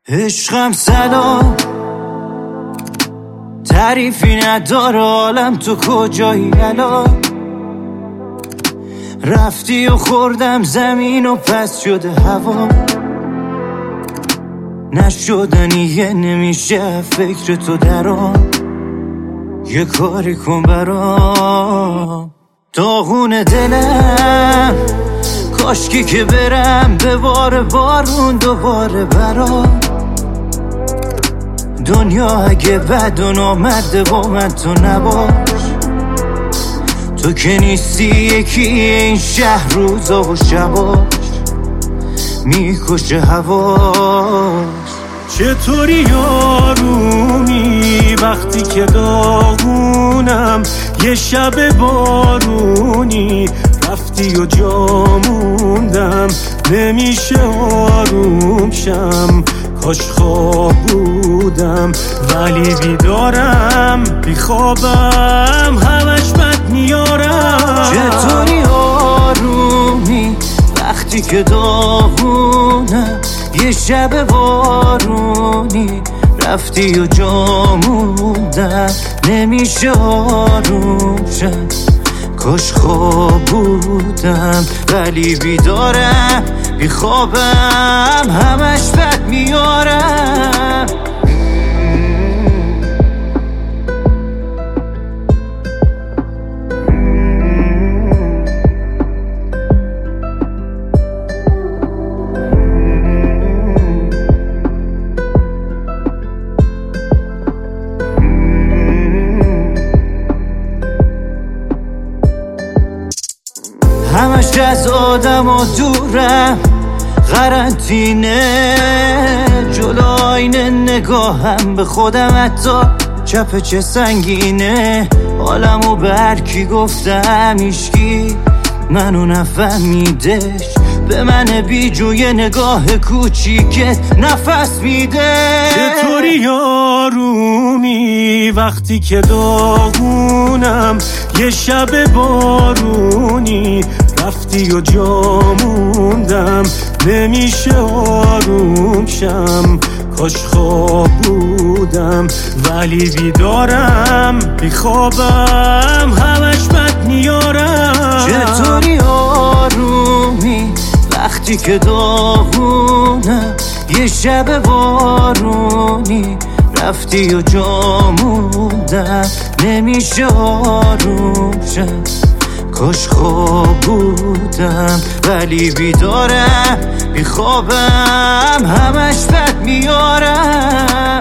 عشقم سلام، تعریفی نداره عالم، تو کجایی الان؟ رفتی و خوردم زمین و پس شده هوا، نشدنیه نمیشه فکر تو درام. یه کاری کن برام، داغون دلم، کاشکی که برم به بارون دوباره برام. دنیا اگه بد و نامرده با من تو نباش، تو که نیستی یکی این شهر روزا و شباش، میکشه هواش. چطوری آرومی وقتی که داغونم، یه شب بارونی رفتی و جا موندم، نمیشه آروم شم، کاش خواب بودم ولی بیدارم، بیخوابم همش بد میارم. چطوری آرومی وقتی که داغونم، یه شب بارونی رفتی و جا موندم، نمیشه آروم شم، کاش خواب بودم ولی بیدارم، بیخوابم همش بد میارم. همش از آدم و دورم، قرنطینه جلو آینه نگاهم به خودم، حتی چپ چه سنگینه. حالمو به هر کی گفتم هیچکی منو نفهمیدش، به من بیجوی نگاه کوچیکت نفس میده. چطوری آرومی وقتی که داغونم، یه شب بارونی رفتی و جا موندم، نمیشه آروم شم، کاش خواب بودم ولی بیدارم، بیخوابم همش بد میارم. چطوری آرومی وقتی که داغونم، یه شب بارونی رفتی و جا موندم، نمیشه آروم شم، کاش خواب بودم ولی بیدارم، بیخوابم همش بد میارم.